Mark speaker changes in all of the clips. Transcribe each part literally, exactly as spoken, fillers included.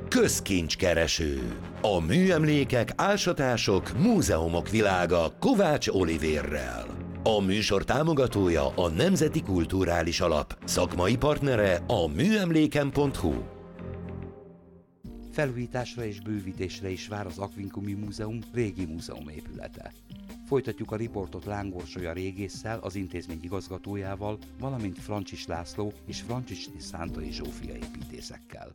Speaker 1: Közkincskereső. A műemlékek, ásatások, múzeumok világa Kovács Olivérrel. A műsor támogatója a Nemzeti Kulturális Alap, szakmai partnere a műemléken pont hu.
Speaker 2: Felújításra és bővítésre is vár az Aquincumi Múzeum régi múzeumépülete. Folytatjuk a riportot Lángorsolya régésszel, az intézmény igazgatójával, valamint Francsis László és Francsis Szántai Zsófia építészekkel.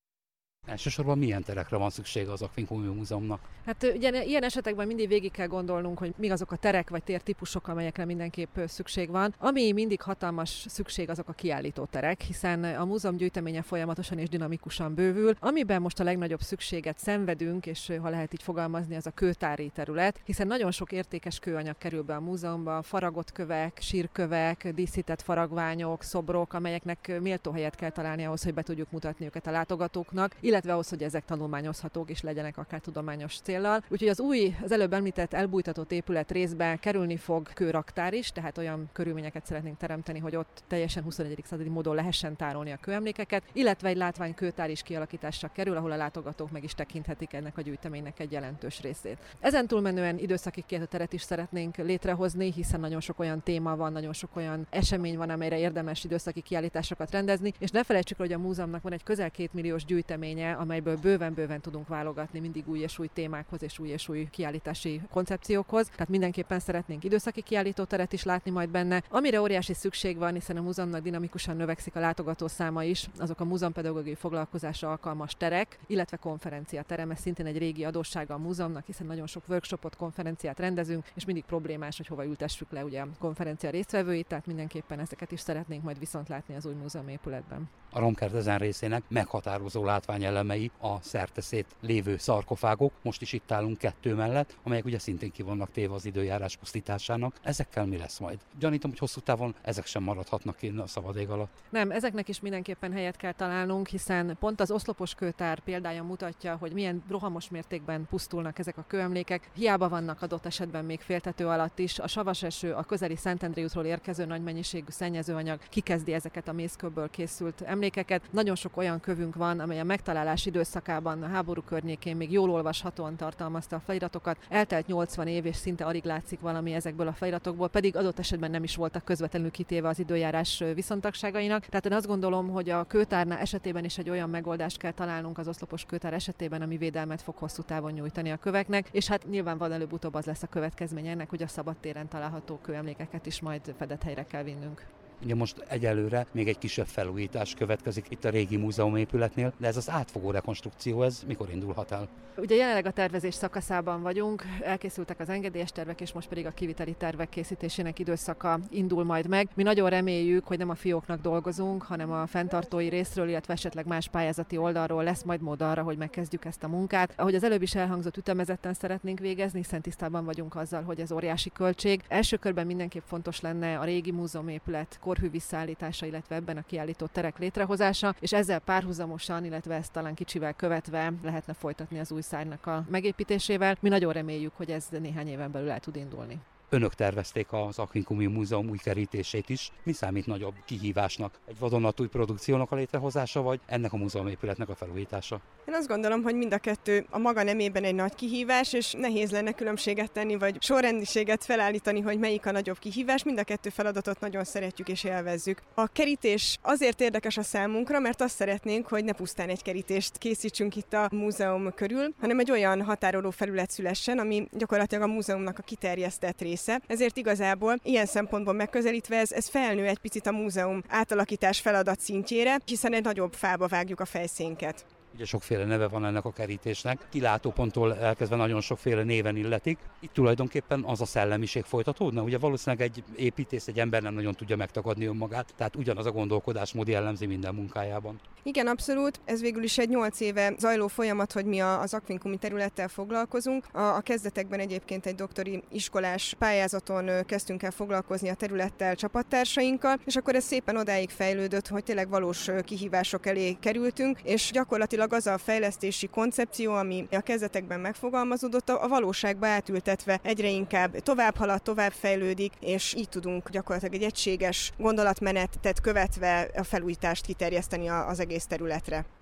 Speaker 2: Elsősorban milyen terekre van szüksége az Aquincumi Múzeumnak?
Speaker 3: Hát ugye ilyen esetekben mindig végig kell gondolnunk, hogy mi azok a terek vagy tértípusok, amelyekre mindenképp szükség van. Ami mindig hatalmas szükség, azok a kiállítóterek, hiszen a múzeum gyűjteménye folyamatosan és dinamikusan bővül. Amiben most a legnagyobb szükséget szenvedünk, és ha lehet így fogalmazni, az a kőtári terület, hiszen nagyon sok értékes kőanyag kerül be a múzeumba, faragott kövek, sírkövek, díszített faragványok, szobrok, amelyeknek méltó helyet kell találni ahhoz, hogy be tudjuk mutatni őket a látogatóknak, illetve ahhoz, hogy ezek tanulmányozhatók és legyenek akár tudományos céllal. Úgyhogy az új, az előbb említett elbújtatott épület részben kerülni fog kőraktár is, tehát olyan körülményeket szeretnénk teremteni, hogy ott teljesen huszonegyedik századi módon lehessen tárolni a kőemlékeket, illetve egy látványkőtár is kialakításra kerül, ahol a látogatók meg is tekinthetik ennek a gyűjteménynek egy jelentős részét. Ezen túlmenően időszaki kiállítóteret is szeretnénk létrehozni, hiszen nagyon sok olyan téma van, nagyon sok olyan esemény van, amelyre érdemes időszaki kiállításokat rendezni, és ne felejtsük, hogy a múzeumnak van egy közel két milliós gyűjteménye, amelyből bőven-bőven tudunk válogatni mindig új és új témákhoz és új és új kiállítási koncepciókhoz. Tehát mindenképpen szeretnénk időszaki kiállítóteret is látni majd benne. Amire óriási szükség van, hiszen a múzeumnak dinamikusan növekszik a látogatószáma is, azok a múzeumpedagógiai foglalkozásra alkalmas terek, illetve konferenciaterem, ez szintén egy régi adóssága a múzeumnak, hiszen nagyon sok workshopot, konferenciát rendezünk, és mindig problémás, hogy hova ültessük le ugye a konferencia résztvevőit, tehát mindenképpen ezeket is szeretnénk majd viszont látni az új múzeumépületben.
Speaker 2: A romkert ezen részének meghatározó látványelemei a szerteszét lévő szarkofágok, most is itt állunk kettő mellett, amelyek ugye szintén ki vannak téve az időjárás pusztításának. Ezekkel mi lesz majd? Gyanítom, hogy hosszú távon ezek sem maradhatnak ki a szabad ég alatt.
Speaker 3: Nem, ezeknek is mindenképpen helyet kell találnunk, hiszen pont az oszlopos kőtár példája mutatja, hogy milyen rohamos mértékben pusztulnak ezek a kőemlékek. Hiába vannak adott esetben még féltető alatt is. A savas eső, a közeli Szentendrei útról érkező nagy mennyiségű szennyezőanyag kikezdi ezeket a mészkőből készült emlékeket. Nagyon sok olyan kövünk van, amely a megtalálás időszakában, a háború környékén még jól olvashatóan tartalmazta a feliratokat. Eltelt nyolcvan év, és szinte alig látszik valami ezekből a feliratokból, pedig adott esetben nem is voltak közvetlenül kitéve az időjárás viszontagságainak. Tehát én azt gondolom, hogy a kőtárnál esetében is egy olyan megoldást kell találnunk az oszlopos kőtár esetében, ami védelmet fog hosszú távon nyújtani a köveknek, és hát nyilvánvalóan előbb-utóbb az lesz a következmény ennek, hogy a szabadtéren található kőemlékeket is majd fedett helyre kell vinnünk.
Speaker 2: Ugye most egyelőre még egy kisebb felújítás következik itt a régi múzeumépületnél, de ez az átfogó rekonstrukció, ez mikor indulhat el?
Speaker 3: Ugye jelenleg a tervezés szakaszában vagyunk, elkészültek az engedélyes tervek, és most pedig a kiviteli tervek készítésének időszaka indul majd meg. Mi nagyon reméljük, hogy nem a fióknak dolgozunk, hanem a fenntartói részről, illetve esetleg más pályázati oldalról lesz majd mód arra, hogy megkezdjük ezt a munkát. Ahogy az előbb is elhangzott, ütemezetten szeretnénk végezni, hiszen tisztában vagyunk azzal, hogy ez óriási költség. Első körben mindenképp fontos lenne a régi múzeumépület korhű visszaállítása, illetve ebben a kiállító terek létrehozása, és ezzel párhuzamosan, illetve ezt talán kicsivel követve lehetne folytatni az új szárnynak a megépítésével. Mi nagyon reméljük, hogy ez néhány éven belül el tud indulni.
Speaker 2: Önök tervezték az Aquincumi Múzeum új kerítését is. Mi számít nagyobb kihívásnak? Egy vadonatúj produkciónak a létrehozása, vagy ennek a múzeumépületnek a felújítása?
Speaker 4: Én azt gondolom, hogy mind a kettő a maga nemében egy nagy kihívás, és nehéz lenne különbséget tenni, vagy sorrendiséget felállítani, hogy melyik a nagyobb kihívás. Mind a kettő feladatot nagyon szeretjük és élvezzük. A kerítés azért érdekes a számunkra, mert azt szeretnénk, hogy ne pusztán egy kerítést készítsünk itt a múzeum körül, hanem egy olyan határoló felület szülessen, ami gyakorlatilag a múzeumnak a kiterjesztett része. Ezért igazából ilyen szempontból megközelítve ez, ez felnő egy picit a múzeum átalakítás feladat szintjére, hiszen egy nagyobb fába vágjuk a fejszénket.
Speaker 2: Ugye sokféle neve van ennek a kerítésnek, kilátóponttól elkezdve nagyon sokféle néven illetik. Itt tulajdonképpen az a szellemiség folytatódna. Ugye valószínűleg egy építész, egy ember nem nagyon tudja megtagadni önmagát, tehát ugyanaz a gondolkodásmód jellemzi minden munkájában.
Speaker 4: Igen, abszolút. Ez végül is egy nyolc éve zajló folyamat, hogy mi az Aquincumi területtel foglalkozunk. A, a kezdetekben egyébként egy doktori iskolás pályázaton kezdtünk el foglalkozni a területtel csapattársainkkal, és akkor ez szépen odáig fejlődött, hogy tényleg valós kihívások elé kerültünk, és gyakorlatilag az a fejlesztési koncepció, ami a kezdetekben megfogalmazódott, a valóságba átültetve egyre inkább tovább halad, tovább fejlődik, és így tudunk gyakorlatilag egy egységes gondolatmenetet követve a felújítást kiterjeszteni az egész területre.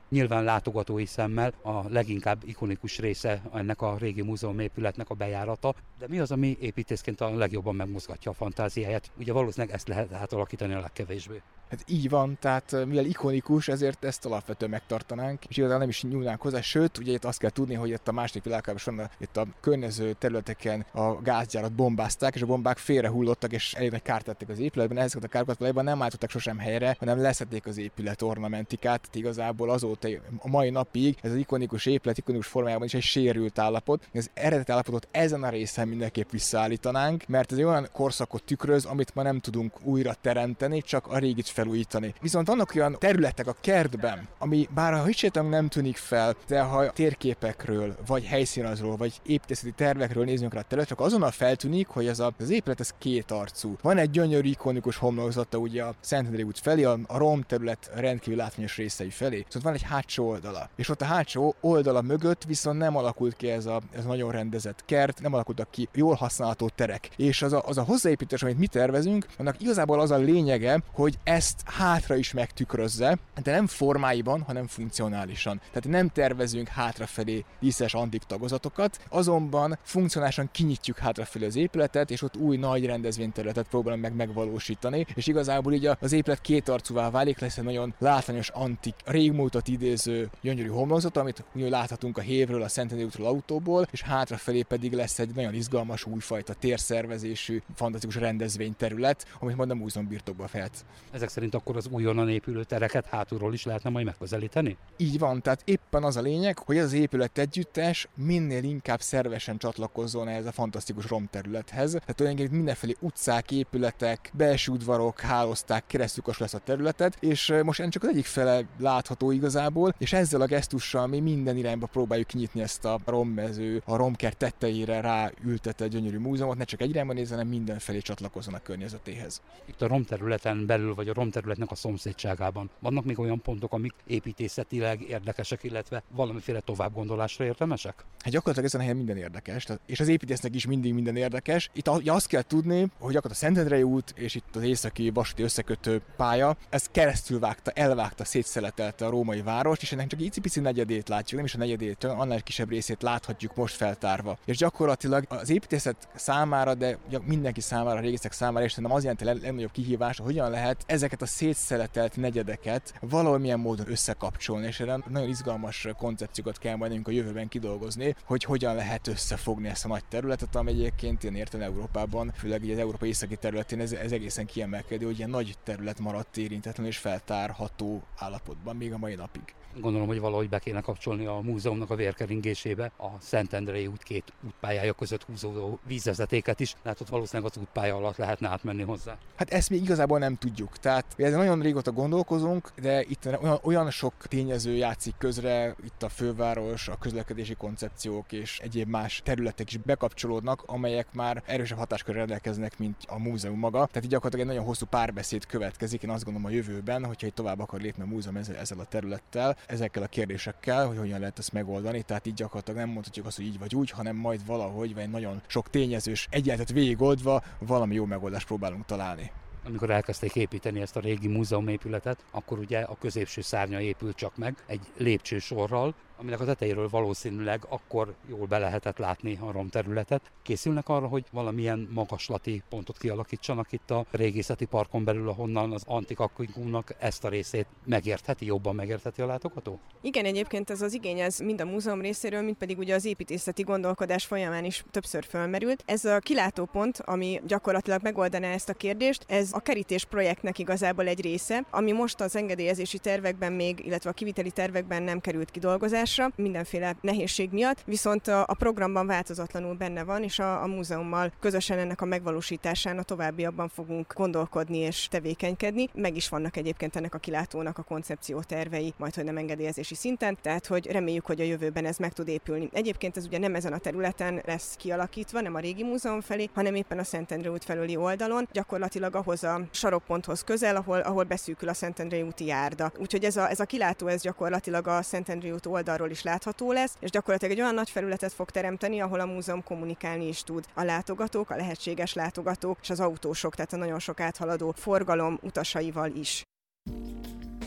Speaker 2: Nyilván látogatói szemmel a leginkább ikonikus része ennek a régi múzeum épületnek a bejárata, de mi az, ami építészként a legjobban megmozgatja a fantáziáját? Ugye valószínűleg ezt lehet átalakítani a legkevésbé.
Speaker 5: Hát így van, tehát mivel ikonikus, ezért ezt alapvetően megtartanánk, és igazán nem is nyúlnánk hozzá, sőt, ugye itt azt kell tudni, hogy itt a második világháborúban itt a környező területeken a gázgyárat bombázták, és a bombák félrehullottak, és elég nagy kárt tettek az épületben, ezeket a károkat valójában nem állítottak sosem helyre, hanem leszették az épület ornamentikát, tehát igazából azóta a mai napig ez az ikonikus épület ikonikus formájában is egy sérült állapot. Az eredeti állapotot ezen a részen mindenképp visszaállítanánk, mert ez egy olyan korszakot tükröz, amit ma nem tudunk újra teremteni, csak a régit felújítani. Viszont vannak olyan területek a kertben, ami bár a hicsétlenül nem tűnik fel, de ha térképekről, vagy helyszínazról, vagy építészeti tervekről nézünk rá a területre, akkor azonnal feltűnik, hogy ez a, az épület ez két arcú. Van egy gyönyörű ikonikus homlokzata ugye a Szentendrei út felé, a, a rom terület rendkívül látványos részei felé. Viszont van egy hátsó oldala. És ott a hátsó oldala mögött viszont nem alakult ki ez a, ez a nagyon rendezett kert, nem alakultak ki jól használható terek. És az a, az a hozzáépítés, amit mi tervezünk, annak igazából az a lényege, hogy ezt hátra is megtükrözze, de nem formáiban, hanem funkcionálisan. Tehát nem tervezünk hátrafelé díszes antik tagozatokat, azonban funkcionálisan kinyitjuk hátrafelé az épületet, és ott új nagy rendezvényterületet próbálunk meg megvalósítani, és igazából így az épület kétarcúvá válik, lesz egy nagyon látványos antik, régmúltat idéző gyönyörű homlokzat, amit úgy láthatunk a Hévről, a Szentendrei útról, autóból, és hátrafelé pedig lesz egy nagyon izgalmas újfajta térszervezésű, fantasztikus rendezvényterület, amit majd a múzeum birtokba vehet.
Speaker 2: Ezek szerint akkor az újonnan épülő tereket hátulról is lehetne majd megközelíteni?
Speaker 5: Így van, tehát éppen az a lényeg, hogy ez az épület együttes minél inkább szervesen csatlakozzon ehhez a fantasztikus romterülethez. Tehát tulajdonképpen mindenfelé utcák, épületek, belső udvarok hálózták keresztül lesz a területet, és most ennek csak az egyik fele látható igazából, és ezzel a gesztussal mi minden irányba próbáljuk kinyitni ezt a rommező, a romkert tetteire ráültetett gyönyörű múzeumot, ne csak egy irányba nézzen, hanem mindenfelé csatlakozzon a környezetéhez.
Speaker 2: Itt a romterületen belül, vagy a romterületnek a szomszédságában vannak még olyan pontok, amik építészetileg érdekesek, illetve valamiféle továbbgondolásra érdemesek?
Speaker 5: Hát gyakorlatilag ezen a helyen minden érdekes, tehát, és az építésznek is mindig minden érdekes. Itt azt kell tudni, hogy gyakorlatilag a Szentendrei út és itt az északi vasúti összekötő pálya, ez keresztül vágta, elvágta, szétszeletelte a római várost, és ennek csak egy icipici negyedét látjuk, nem is a negyedét, annál kisebb részét láthatjuk most feltárva. És gyakorlatilag az építészet számára, de mindenki számára, a régészek számára, és szerintem az jelenti a legnagyobb kihívás, hogy hogyan lehet ezeket a szétszeletelt negyedeket valamilyen módon összekapcsolni, és erre nagyon izgalmas koncepciókat kell majd nekünk a jövőben kidolgozni, hogy hogyan lehet összefogni ezt a nagy területet, ami egyébként ilyen értelemben Európában, főleg az Európa északi területén ez, ez egészen kiemelkedő, hogy ilyen nagy terület maradt érintetlen és feltárható állapotban még a mai napig.
Speaker 2: Gondolom, hogy valahogy be kéne kapcsolni a múzeumnak a vérkeringésébe a Szentendrei út két útpályája között húzódó vízvezetéket is, tehát ott valószínűleg az útpálya alatt lehetne átmenni hozzá.
Speaker 5: Hát ezt még igazából nem tudjuk, tehát ezzel nagyon régóta gondolkozunk, de itt olyan, olyan sok tényező játszik közre, itt a főváros, a közlekedési koncepciók és egyéb más területek is bekapcsolódnak, amelyek már erősebb hatáskörrel rendelkeznek, mint a múzeum maga. Tehát így gyakorlatilag egy nagyon hosszú párbeszéd következik, én azt gondolom a jövőben, hogyha tovább akar lépni a múzeum ezzel, ezzel a területtel, ezekkel a kérdésekkel, hogy hogyan lehet ezt megoldani, tehát így gyakorlatilag nem mondhatjuk azt, hogy így vagy úgy, hanem majd valahogy, vagy nagyon sok tényezős egyenletet végigoldva valami jó megoldást próbálunk találni.
Speaker 2: Amikor elkezdték építeni ezt a régi múzeumépületet, akkor ugye a középső szárnya épült csak meg egy lépcsősorral, aminek a tetejéről valószínűleg akkor jól be lehetett látni a romterületet. Készülnek arra, hogy valamilyen magaslati pontot kialakítsanak itt a régészeti parkon belül, ahonnan az antik akvinkumnak ezt a részét megértheti, jobban megértheti a látogató?
Speaker 4: Igen, egyébként ez az igény ez mind a múzeum részéről, mind pedig ugye az építészeti gondolkodás folyamán is többször fölmerült. Ez a kilátópont, ami gyakorlatilag megoldaná ezt a kérdést, ez a kerítés projektnek igazából egy része, ami most az engedélyezési tervekben még, illetve a kiviteli tervekben nem került kidolgozásra, mindenféle nehézség miatt, viszont a, a programban változatlanul benne van, és a, a múzeummal közösen ennek a megvalósításán a továbbiakban fogunk gondolkodni és tevékenykedni. Meg is vannak egyébként ennek a kilátónak a koncepció tervei, majd hogy nem engedélyezési szinten, tehát hogy reméljük, hogy a jövőben ez meg tud épülni. Egyébként ez ugye nem ezen a területen lesz kialakítva, nem a régi múzeum felé, hanem éppen a Szentendrei út felüli oldalon, gyakorlatilag ahhoz a sarokponthoz közel, ahol, ahol beszűkül a Szentendrei úti járda. Úgyhogy ez a, ez a kilátó ez gyakorlatilag a Szentendrei út oldalról is látható lesz, és gyakorlatilag egy olyan nagy felületet fog teremteni, ahol a múzeum kommunikálni is tud a látogatók, a lehetséges látogatók és az autósok, tehát a nagyon sok áthaladó forgalom utasaival is.
Speaker 2: Az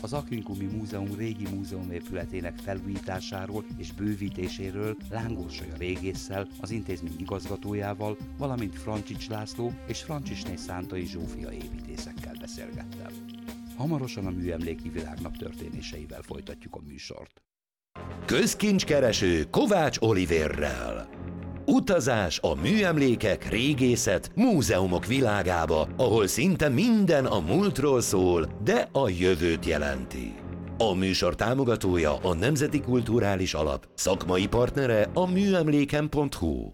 Speaker 2: Az Aquincumi Múzeum régi múzeumépületének felújításáról és bővítéséről Lángorssolya régésszel, az intézmény igazgatójával, valamint Francsics László és Francsisné Szántai Zsófia építészekkel beszélgettem. Hamarosan a Műemléki Világnap történéseivel folytatjuk a műsort.
Speaker 1: Közkincskereső Kovács Olivérrel. Utazás a műemlékek, régészet, múzeumok világába, ahol szinte minden a múltról szól, de a jövőt jelenti. A műsor támogatója a Nemzeti Kulturális Alap, szakmai partnere a műemléken pont hu.